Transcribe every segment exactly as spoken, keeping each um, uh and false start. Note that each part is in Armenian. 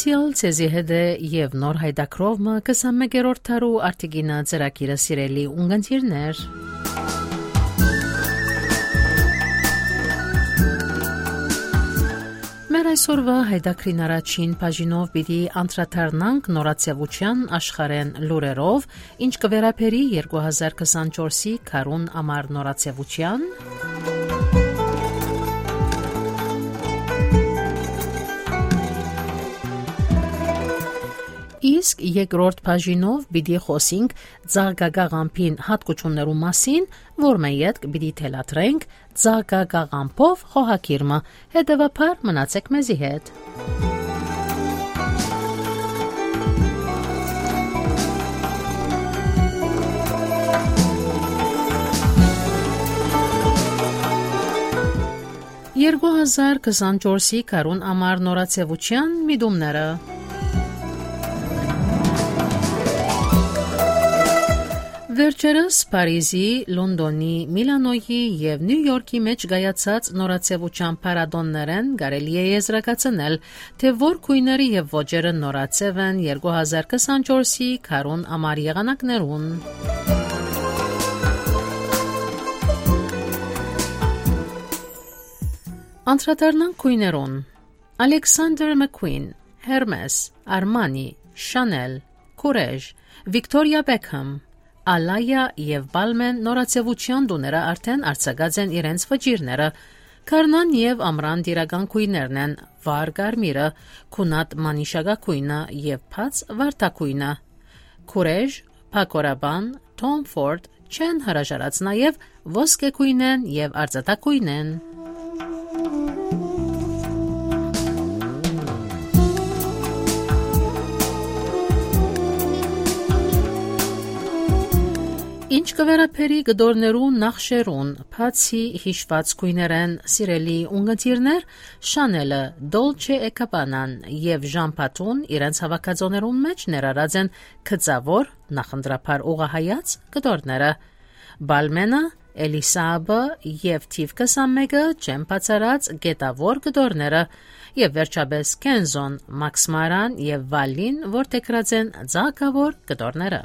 Ցեզի հետ է եւ նոր հայդակրովը քսանմեկերորդ տարու արտիգինա ծրագիրը սիրելի ունգընտիրներ։ Մեր այսօրվա հայդակրին առաջին բաժինով պիտի անդրադառնանք նորացիավության աշխարհեն լուրերով, ինչ կվերապերի երկու հազար քսանչորսի քարուն ամառ նորացիավության, իսկ երկրորդ բաժինով պիտի խոսենք ծաղկագաղամփին հատկություններու մասին, որ մենք պիտի թելադրենք ծաղկագաղամփով խոհակիրմը։ Հետևաբար մնացեք մեզի հետ։ երկու հազար քսանչորսի քարուն ամառ նորացիավության միտումները։ Վերջերս Փարիզի, Լոնդոնի, Միլանոյի եւ Նյու Յորքի մեջ գայացած նորացիավության փառատոններն կարելի է եզրակացնել, թե որ քույները եւ ոճերը նորացև են երկու հազար քսանչորսի քարուն ամառ եղանակներուն։ Անդրադառնանք քույներուն. Alexander McQueen, Hermes, Armani, Chanel, Courrèges, Victoria Beckham, Alaya եւ Balmain նորացիավության դուները արդեն արձակած են իրենց վճիրները։ Կարնան եւ ամրան դիրական քույներն են վար կարմիրը, քունատ մանիշագակույնը եւ փած վարդակույնը։ Courrèges, Paco Rabanne, Tom Ford չեն հրաժարած նաեւ ոսկեքույնեն եւ արծաթակույնեն։ Ինչ կվերապերի գդորներու նախշերուն, բացի հիշված քույներեն սիրելի ունգընտիրներ, Chanel-ը, Dolce and Gabbana-ն եւ Jean Patou-ն իրենց հավաքածոներուն մեջ ներառած են քծավոր նախընտրափար ուղղահայաց գդորները։ Balmain-ը, Elisabeth-ը եւ Թիվ քսանմեկը չեն բացառած գետավոր գդորները եւ վերջապես Kenzo-ն, Max Mara-ն եւ Valin, որ տեքրած են ցակավոր գդորները։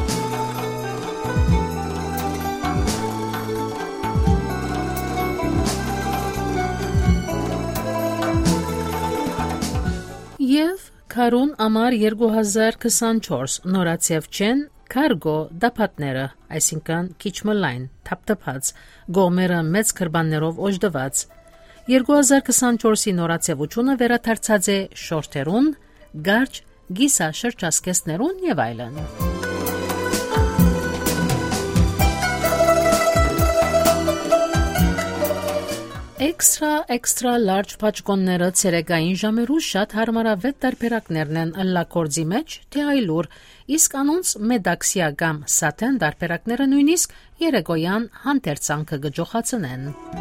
Եվ քարուն ամառ երկու հազար քսանչորս նորացիավ չեն Cargo դապատները, այսինքն քիչմլայն, թափթփած, գոմերը մեծ քրբաններով օժդված։ երկու հազար քսանչորսի նորացիավությունը վերադարձած է շորթերուն, գարջ, գիսա շրջասկեսներուն եւ այլն։ Extra extra large փաչկոնները ցերեկային ժամերու շատ հարմարավետ տարբերակներն են ըլլակորձի մեջ, թե այլուր, իսկ անոնց մեդաքսիա կամ սաթեն տարբերակները նույնիսկ երեկոյան հանդերձանքը գջոխացնեն։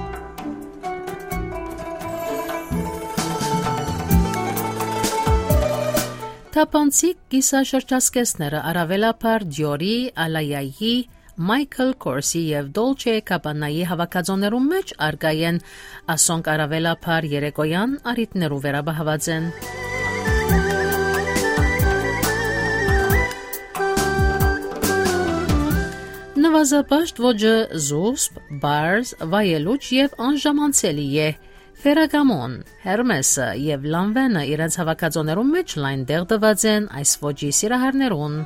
Թափանցիկ կիսաշրջասկեսները առավելապար Dior-ի, Alaya-ի, Michael Kors-ի եւ Dolce and Gabbana-ի հավաքածոներում մեջ արգայեն ասոնք առավելապար երեկոյան արիտներու վերաբահված են։ Նվազապաշտ ոճը զուսպ, բարձ, վայելուչ եւ անժամանցելի է։ Ferragamo-ն, Hermes-ը եւ Lanvin-ը իրենց հավաքածոներում մեջ լայն դեղ տված են այս ոճի սիրահարներուն։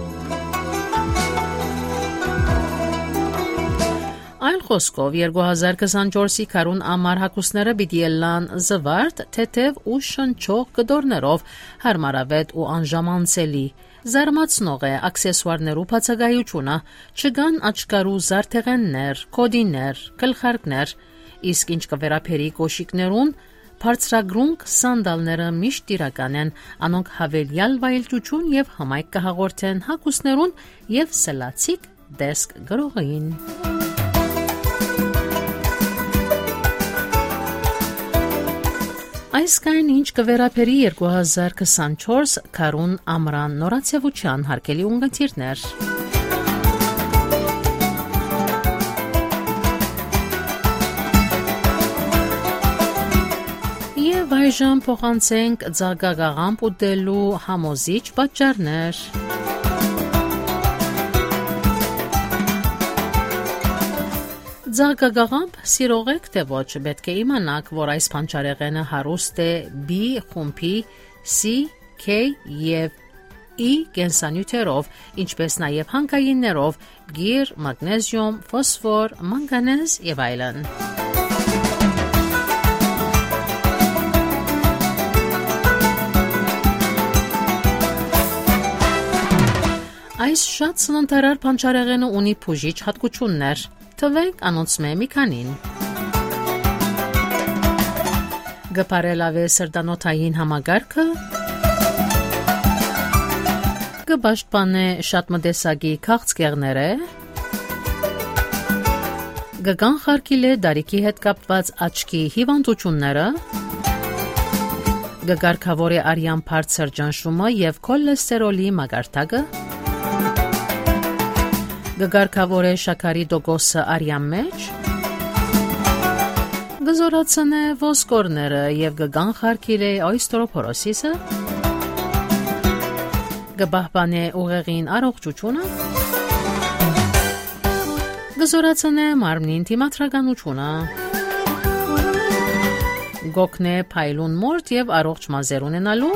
Այլ խոսքով երկու հազար քսանչորսի քարուն ամառ հագուստները պիտի ելան զվարթ, թեթև ու շնչող գդորներով, հարմարավետ ու անժամանցելի։ Զարմացնող է աքսեսուարներու բացակայությունը, չկան աչքարու զարդեղեններ, կոդիներ, գլխարկներ, իսկ ինչ կվերապերի կոշիկներուն, բարձրագրունկ սանդալները միշտ տիրական են, անոնք հավելյալ վայելչություն եւ հմայք կհաղորդեն հագուստներուն եւ սլացիկ դեսկ գրողին։ Այս կային ինչ կվերապերի երկու հազար քսանչորս քարուն ամռան նորացիավության հարգելի ունգընտիրներ։ այժմ փոխանցենք ձագագաղամբ ուտելու համոզիչ պատճառներ։ Ձագագաղամբ սիրող եք թե ոչ, պետք է իմանաք, որ այս բանջարեղենը հարուստ է B խումբի, C, K և E կենսանյութերով, ինչպես նաև հանքայիններով՝ գիր, մագնեզիում, ֆոսֆոր, մանգանեզ և այլն։ Այս շատ սննդարար բանջարեղենը ունի բուժիչ հատկություններ։ Թվենք անոնցմե մի քանին։ Գպարելավե սրտանոթային համագարքը, գբաշտպանե շատ մտեսագի քաղցկեղները, գկանխարկիլե դարիքի հետ կապված աչքի հիվանդությունները, գկարգավորե արյան բարձր ճնշումը և քոլեստերոլի մակարդակը, գկարգավորե շաքարի տոկոսը արյան մեջ, գզորացնե ոսկորները և գկանխարկիլե օյստրոփորոսիսը, գպահպանե ուղեղին առողջությունը, գզորացնե մարմնին դիմադրականությունը, գօգնե փայլուն մորթ և առողջ մազեր ունենալու,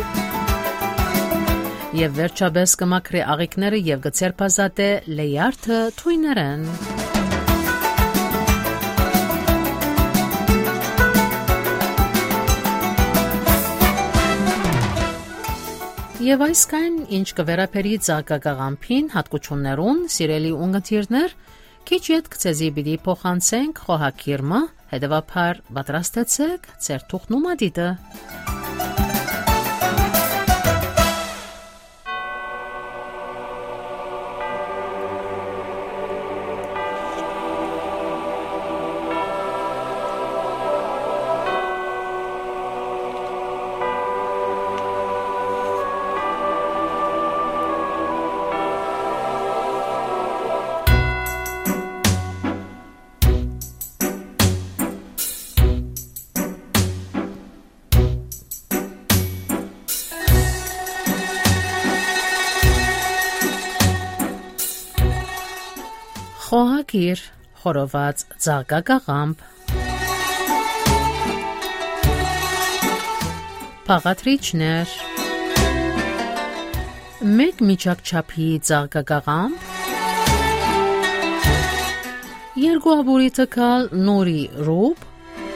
և վերջապես կմաքրե աղիքները և գցերբազատե լեյարդը թույներեն։ Եվ այսքան, ինչ կվերապերի ձագագաղամբին հատկություններուն, սիրելի ունգընտիրներ, քիչ ետք ցեզի պիտի փոխանցենք խոհակիրմը, հետևաբար պատրաստեցեք ձեր թուղթն ու մատիտը։ Խոհակիր, խորոված ձագագաղամբ, փաղադրիչներ, մեկ միջակչափի ձագագաղամբ, երկու աբուրի տկալ նորի ռուբ,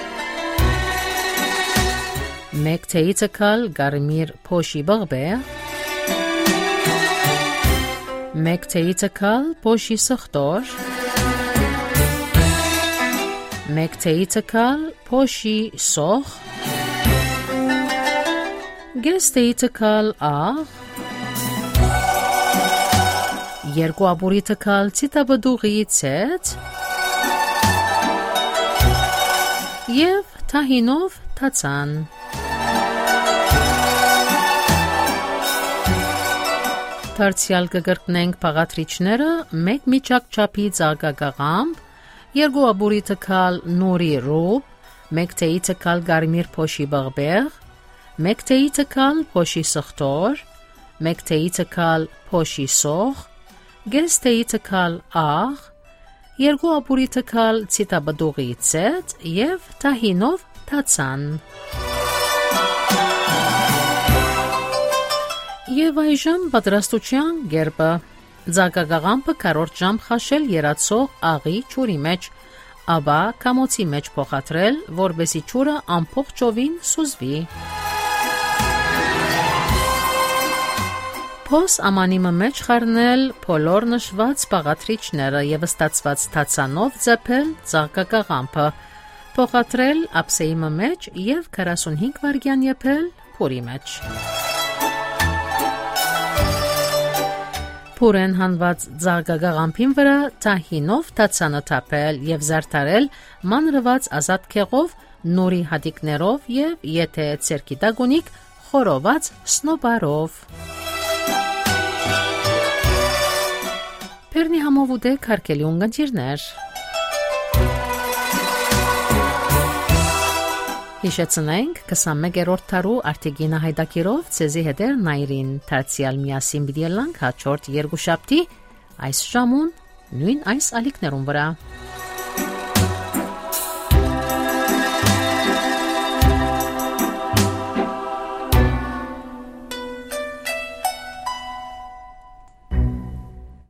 մեկ թեյի տկալ գարմիր փոշի բղբեղ, մեկ թեյի տկալ փոշի սխտոր, մեկ թեյի տկալ փոշի սոխ, գես թեյի տկալ աղ, երկու աբուրի տկալ ցիտաբդուղի ցեց և թահինով թացան։ Դարձյալ կգրկնենք փաղադրիչները մեկ միջակչափի ձագագաղամբ, երկու աբուրի տկալ նորի ռուբ, մեկ թեյի տկալ գարմիր փոշի բղբեղ, մեկ թեյի տկալ փոշի սխտոր, մեկ թեյի տկալ փոշի սոխ, գես թեյի տկալ աղ, երկու աբուրի տկալ ցիտաբդուղի ցեց և թահինով թացան։ Եվ այժմ պատրաստության գերբը։ Ձագագաղամբը քառորդ ժամ խաշել երացող աղի ջուրի մեջ, ապա կամոցի մեջ փոխադրել, որպեսզի ջուրը ամբողջովին սուզվի։ Փոս ամանիմը մեջ խառնել բոլոր նշված փաղադրիչները և ստացված թացանով ձգել ձագագաղամբը, փոխադրել ափսեիմը մեջ և քառասունհինգ վայրկյան եփել փորի մեջ։ Փուրեն հանված ձագագաղամբին վրա թահինով թացանը թափել և զարդարել մանրված ազատ քեղով, նորի հատիկներով և եթե ցերկի տագունիկ խորոված սնոպարով։ Պերնի համով ուտեք հարգելի ունգընտիրներ։ Հիշեցնենք քսանմեկերորդ տարու Արտեգինա հայդակիրով ցեզի հետեր նայրին դարձյալ միասին բիդիելանք հաջորդ երկուշաբթի այս ժամուն նույն այս ալիքներուն վրա։